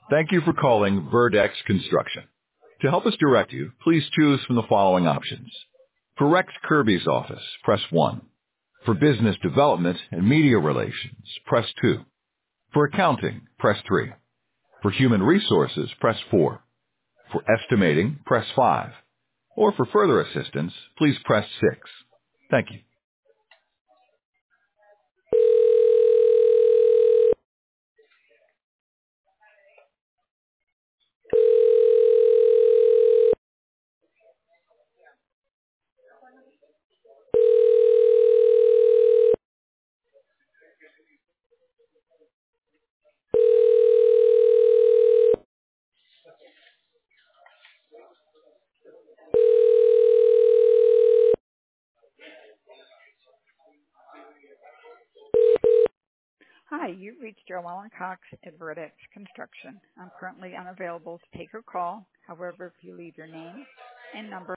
Thank you for calling Verdex Construction. To help us direct you, please choose from the following options. For Rex Kirby's office, press 1. For business development and media relations, press 2. For accounting, press 3. For human resources, press 4. For estimating, press 5. Or for further assistance, please press 6. Thank you. Hi, you've reached Joellen Cox at Verdex Construction. I'm currently unavailable to take your call. However, if you leave your name and number